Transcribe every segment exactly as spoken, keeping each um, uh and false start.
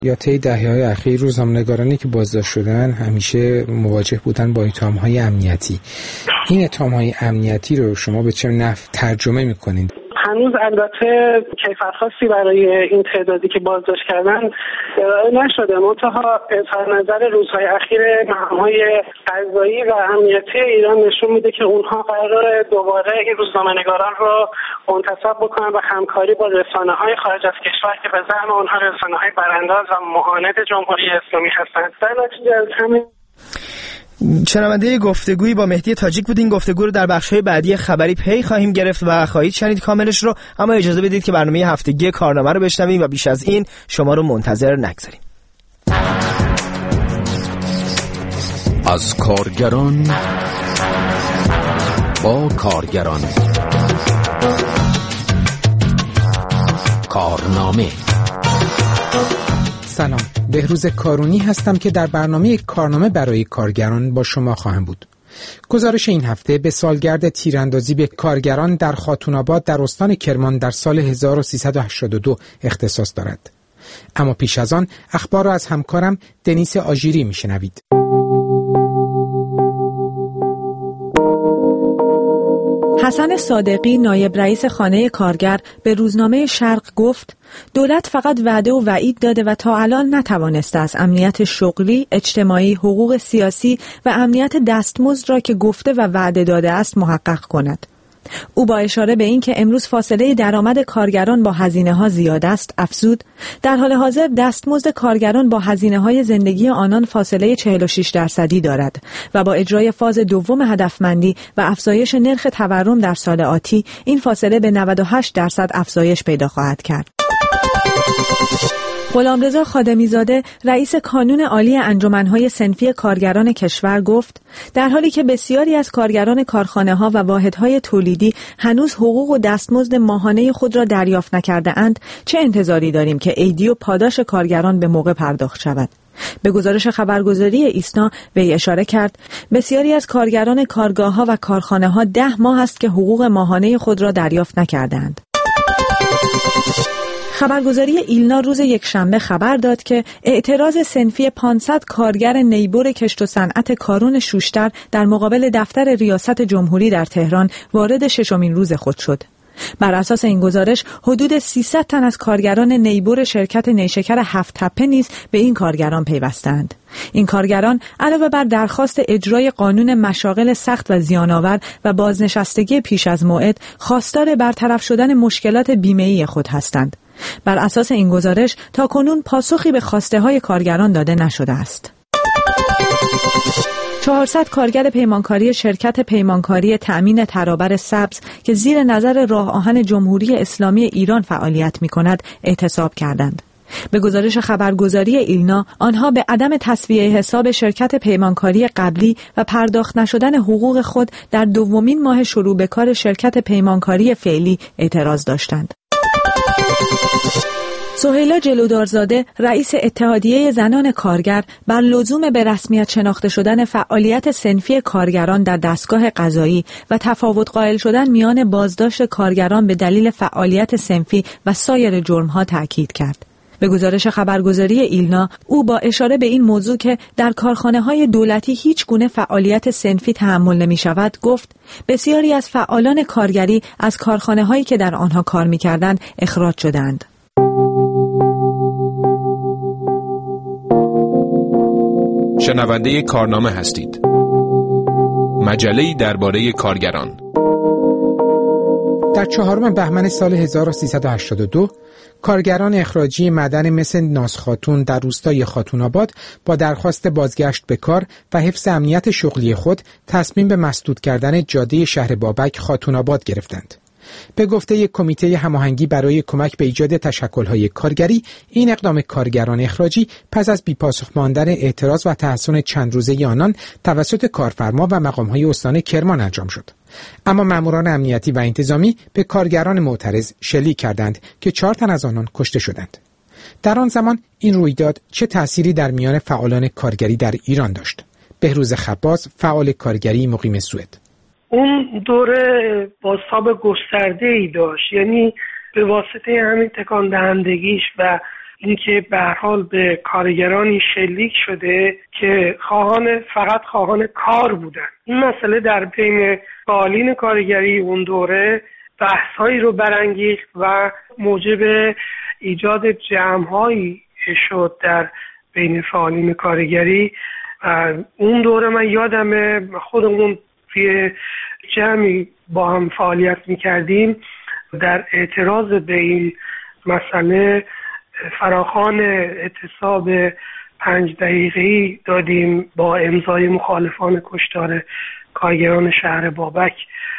یا طی دهه‌های اخیر روزنامه‌نگارانی که بازداشت شدن همیشه مواجه بودن با اتهام‌های امنیتی. این اتهام‌های امنیتی رو شما به چه نحو ترجمه می‌کنید؟ هنوز البته کیفیت خاصی برای این تعدادی که بازداشت کردن ارائه نشده، منتها اظهار نظر روزهای اخیر مقام‌های قضایی و امنیتی ایران نشون میده که اونها قراره دوباره این روزنامه‌نگاران رو منتصب بکنن و همکاری با رسانه‌های خارج از کشور که به زعم اونها رسانه‌های برانداز و معاند جمهوری اسلامی هستند. در نتیجه از همین شنونده گفتگویی با مهدی تاجیک بود. این گفتگو رو در بخش‌های بعدی خبری پی خواهیم گرفت و خواهید شنید کاملش رو، اما اجازه بدید که برنامه هفتگی کارنامه رو بشنویم و بیش از این شما رو منتظر نگذاریم. از کارگران با کارگران، کارنامه. سلام، بهروز کارونی هستم که در برنامه کارنامه برای کارگران با شما خواهم بود. گزارش این هفته به سالگرد تیراندازی به کارگران در خاتون‌آباد در استان کرمان در سال هزار و سیصد و هشتاد و دو اختصاص دارد. اما پیش از آن اخبار را از همکارم دنیس آژیری میشنوید. حسن صادقی نایب رئیس خانه کارگر به روزنامه شرق گفت دولت فقط وعده و وعید داده و تا الان نتوانسته است امنیت شغلی، اجتماعی، حقوق سیاسی و امنیت دستمزد را که گفته و وعده داده است محقق کند. او با اشاره به این که امروز فاصله درآمد کارگران با هزینه‌ها زیاد است افزود در حال حاضر دستمزد کارگران با هزینه‌های زندگی آنان فاصله چهل و شش درصدی دارد و با اجرای فاز دوم هدفمندی و افزایش نرخ تورم در سال آتی این فاصله به نود و هشت درصد افزایش پیدا خواهد کرد. غلامرضا خادمی زاده رئیس کانون عالی انجمن‌های صنفی کارگران کشور گفت در حالی که بسیاری از کارگران کارخانه‌ها و واحدهای تولیدی هنوز حقوق و دستمزد ماهانه خود را دریافت نکرده اند، چه انتظاری داریم که عیدی و پاداش کارگران به موقع پرداخت شود؟ به گزارش خبرگزاری ایسنا وی اشاره کرد بسیاری از کارگران کارگاه‌ها و کارخانه‌ها ده ماه است که حقوق ماهانه خود را دریافت نکردند. خبرگزاری ایلنا روز یکشنبه خبر داد که اعتراض صنفی پانصد کارگر نیبر کشت و صنعت کارون شوشتر در مقابل دفتر ریاست جمهوری در تهران وارد ششمین روز خود شد. بر اساس این گزارش حدود سیصد تن از کارگران نیبر شرکت نیشکر هفت تپه نیز به این کارگران پیوستند. این کارگران علاوه بر درخواست اجرای قانون مشاغل سخت و زیان‌آور و بازنشستگی پیش از موعد، خواستار برطرف شدن مشکلات بیمه‌ای خود هستند. بر اساس این گزارش تاکنون پاسخی به خواسته های کارگران داده نشده است. چهارصد کارگر پیمانکاری شرکت پیمانکاری تأمین ترابر سبز که زیر نظر راه آهن جمهوری اسلامی ایران فعالیت می‌کند اعتصاب کردند. به گزارش خبرگزاری ایلنا آنها به عدم تسویه حساب شرکت پیمانکاری قبلی و پرداخت نشدن حقوق خود در دومین ماه شروع به کار شرکت پیمانکاری فعلی اعتراض داشتند. سهیلا جلودارزاده رئیس اتحادیه زنان کارگر بر لزوم به رسمیت شناخته شدن فعالیت صنفی کارگران در دستگاه قضایی و تفاوت قائل شدن میان بازداشت کارگران به دلیل فعالیت صنفی و سایر جرم‌ها تاکید کرد. به گزارش خبرگزاری ایلنا او با اشاره به این موضوع که در کارخانه‌های دولتی هیچ گونه فعالیت صنفی تحمل نمی‌شود گفت بسیاری از فعالان کارگری از کارخانه‌هایی که در آنها کار می‌کردند اخراج شدند. شنونده کارنامه هستید. مجله‌ای درباره کارگران. در چهارم بهمن سال هزار و سیصد و هشتاد و دو کارگران اخراجی معدن مس ناز خاتون در روستای خاتون‌آباد با درخواست بازگشت به کار و حفظ امنیت شغلی خود تصمیم به مسدود کردن جاده شهر بابک خاتون‌آباد گرفتند. به گفته یک کمیته هماهنگی برای کمک به ایجاد تشکل‌های کارگری، این اقدام کارگران اخراجی پس از بی‌پاسخ ماندن اعتراض و تحصن چند روزه آنان توسط کارفرما و مقام‌های استان کرمان انجام شد. اما ماموران امنیتی و انتظامی به کارگران معترض شلیک کردند که چهار تن از آنان کشته شدند. در آن زمان این رویداد چه تأثیری در میان فعالان کارگری در ایران داشت؟ بهروز خباز، فعال کارگری مقیم سوئد: اون دوره بازتاب گسترده‌ای داشت، یعنی به واسطه همین تکان دهندگیش و اینکه به هر حال به کارگرانی شلیک شده که خواهان فقط خواهان کار بودن. این مسئله در بین فعالین کارگری اون دوره بحث‌هایی رو برانگیخت و موجب ایجاد جمع‌هایی شد در بین فعالین کارگری. اون دوره من یادمه خودمون توی جمعی با هم فعالیت می‌کردیم، در اعتراض به این مسئله فراخوان اعتصاب پنج دقیقه‌ای دادیم با امضای مخالفان کشتار کارگران شهر بابک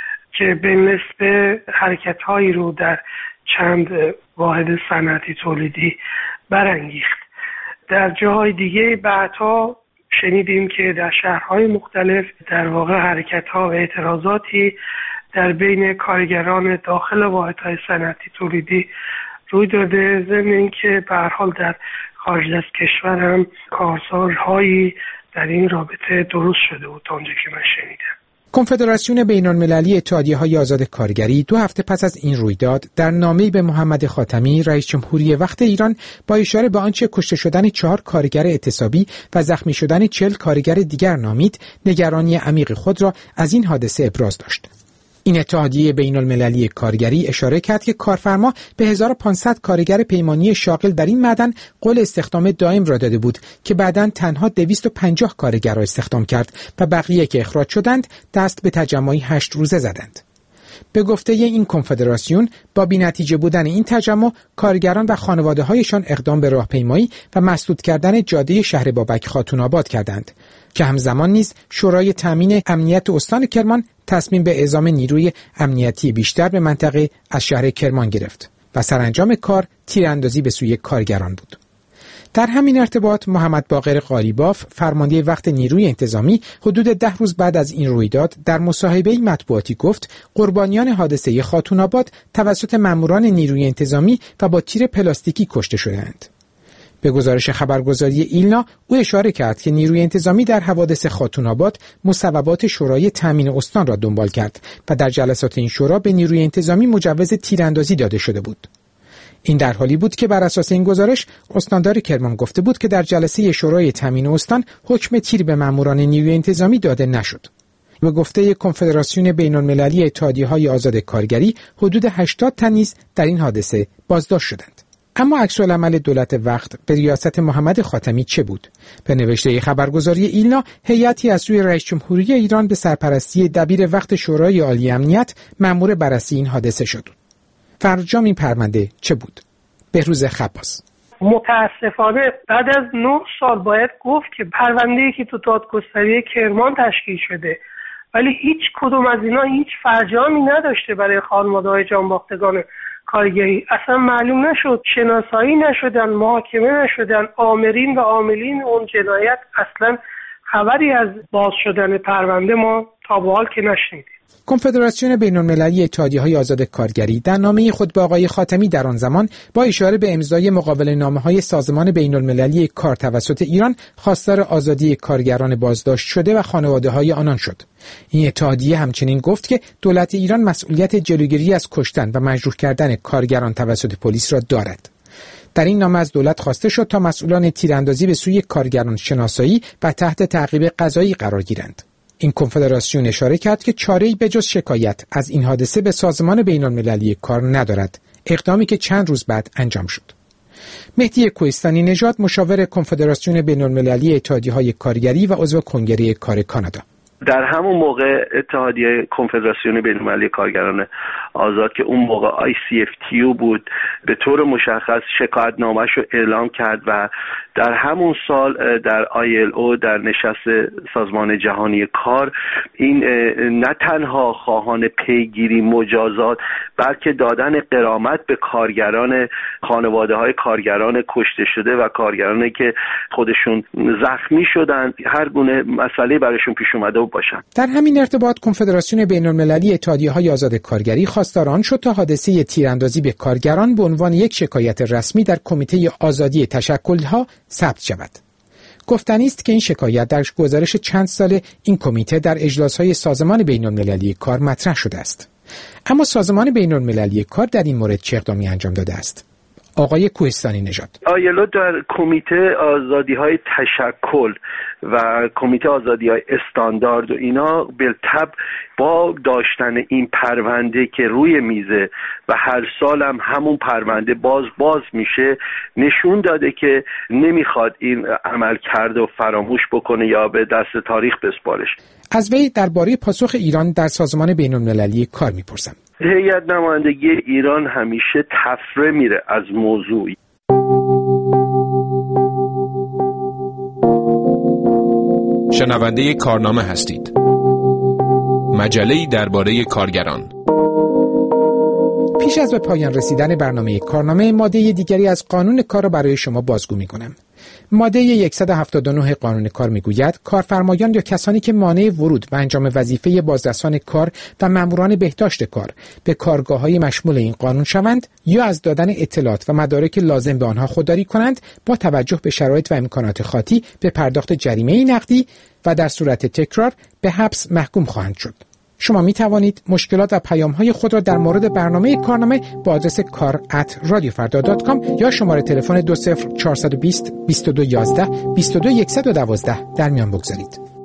که به نسبت حرکت‌هایی رو در چند واحد صنعتی تولیدی برانگیخت. در جاهای دیگه بعدها شنیدیم که در شهرهای مختلف در واقع حرکت‌ها و اعتراضاتی در بین کارگران داخل واحدهای صنعتی تولیدی روی داده، ضمن اینکه به هر حال در خارج از کشور هم کارزارهایی در این رابطه درست شده بود تا اونجا که من شنیدم. کنفدراسیون بین‌المللی اتحادیه‌های آزاد کارگری دو هفته پس از این رویداد در نامه‌ای به محمد خاتمی رئیس جمهوری وقت ایران با اشاره به آنچه کشته شدن چهار کارگر اعتصابی و زخمی شدن چهل کارگر دیگر نامید، نگرانی عمیق خود را از این حادثه ابراز داشت. این اتحادیه بین‌المللی کارگری اشاره کرد که کارفرما به هزار و پانصد کارگر پیمانی شاغل در این معدن قول استخدام دائم را داده بود که بعداً تنها دویست و پنجاه کارگر را استخدام کرد و بقیه که اخراج شدند دست به تجمعی هشت روزه زدند. به گفته این کنفدراسیون با بی‌نتیجه بودن این تجمع، کارگران و خانواده‌هایشان اقدام به راهپیمایی و مسدود کردن جاده شهر بابک خاتون آباد کردند که همزمان نیز شورای تامین امنیت استان کرمان تصمیم به اعزام نیروی امنیتی بیشتر به منطقه از شهر کرمان گرفت و سرانجام کار تیراندازی به سوی کارگران بود. در همین ارتباط محمد باقر قالیباف فرمانده وقت نیروی انتظامی حدود ده روز بعد از این رویداد در مصاحبه مطبوعاتی گفت قربانیان حادثه خاتون آباد توسط ماموران نیروی انتظامی و با تیر پلاستیکی کشته شدند. به گزارش خبرگزاری ایلنا او اشاره کرد که نیروی انتظامی در حوادث خاتون آباد مصوبات شورای تامین استان را دنبال کرد و در جلسات این شورا به نیروی انتظامی مجوز تیراندازی داده شده بود. این در حالی بود که بر اساس این گزارش استاندار کرمان گفته بود که در جلسه شورای تامین استان حکم تیر به ماموران نیروی انتظامی داده نشد. به گفته کنفدراسیون بین‌المللی اتحادیه‌های آزاد کارگری حدود هشتاد تن نیز در این حادثه بازداشت شدند. اما عکس‌العمل دولت وقت به ریاست محمد خاتمی چه بود؟ به نوشته خبرگزاری ایلنا، هیئتی از سوی رئیس جمهوری ایران به سرپرستی دبیر وقت شورای عالی امنیت مأمور بررسی این حادثه شد. فرجام این پرونده چه بود؟ بهروز خباس: متاسفانه بعد از نه سال باید گفت که پرونده‌ای که تو دادگستری کرمان تشکیل شده ولی هیچ کدوم از اینا هیچ فرجامی نداشته برای خانواده‌های جانباختگان کارگری. اصلا معلوم نشد، شناسایی نشدن، محاکمه نشدن، آمرین و عاملین اون جنایت اصلا خبری از باز شدن پرونده ما تا به حال که نشنیدیم. کنفدراسیون بین‌المللی اتحادیه‌های آزاد کارگری در نامه خود به آقای خاتمی در آن زمان با اشاره به امضای مقابله‌نامه‌های سازمان بین‌المللی کار توسط ایران خواستار آزادی کارگران بازداشت شده و خانواده‌های آنان شد. این اتحادیه همچنین گفت که دولت ایران مسئولیت جلوگیری از کشتن و مجروح کردن کارگران توسط پلیس را دارد. در این نامه از دولت خواسته شد تا مسئولان تیراندازی به سوی کارگران شناسایی و تحت تعقیب قضایی قرار گیرند. این کنفدراسیون اشاره کرد که چاره‌ای به جز شکایت از این حادثه به سازمان بین‌المللی کار ندارد، اقدامی که چند روز بعد انجام شد. مهدی کوهستانی نژاد، مشاور کنفدراسیون بین‌المللی اتحادیه‌های کارگری و عضو کنگره کار کانادا: در همون موقع اتحادیه کنفدراسیون بین‌المللی کارگران آزاد که اون موقع آی سی اف تی او بود به طور مشخص شکایتنامه‌اش رو اعلام کرد و در همون سال در آی ال او در نشست سازمان جهانی کار این نه تنها خواهان پیگیری مجازات بلکه دادن غرامت به کارگران، خانواده‌های کارگران کشته شده و کارگرانی که خودشون زخمی شدن، هر گونه مسئله براشون پیش اومده باشن. در همین ارتباط کنفدراسیون بین‌المللی اتحادیه‌های آزاد کارگری خواستار آن شد تا حادثه تیراندازی به کارگران به عنوان یک شکایت رسمی در کمیته آزادی تشکل‌ها ثبت شود. گفتنی است که این شکایت در گزارش چند سال این کمیته در اجلاس‌های سازمان بین‌المللی کار مطرح شده است. اما سازمان بین‌المللی کار در این مورد چه اقدامی انجام داده است؟ آقای کوهستانی نژاد. آیلو در کمیته آزادی‌های تشکل و کمیته آزادی‌های استاندارد و اینا بالطبع با داشتن این پرونده که روی میزه و هر سال هم همون پرونده باز باز میشه نشون داده که نمیخواد این عمل کرده و فراموش بکنه یا به دست تاریخ بسپارش. از وی درباره پاسخ ایران در سازمان بین‌المللی کار میپرسم. هیئت نمایندگی ایران همیشه تفره میره از موضوع. شنونده کارنامه هستید. مجله‌ای درباره کارگران. پیش از به پایان رسیدن برنامه کارنامه، ماده دیگری از قانون کار را برای شما بازگو می‌کنم. ماده صد و هفتاد و نه قانون کار میگوید کارفرمایان یا کسانی که مانع ورود و انجام وظیفه بازرسان کار و ماموران بهداشت کار به کارگاه‌های مشمول این قانون شوند یا از دادن اطلاعات و مدارک لازم به آنها خودداری کنند، با توجه به شرایط و امکانات خاطی به پرداخت جریمه نقدی و در صورت تکرار به حبس محکوم خواهند شد. شما می توانید مشکلات و پیام‌های خود را در مورد برنامه کارنامه با آدرس کار ات رادیو فردا دات کام یا شماره تلفن دو صفر چهار دو صفر بیست بیست و دو یازده بیست و دو صفر یک یک دو در میان بگذارید.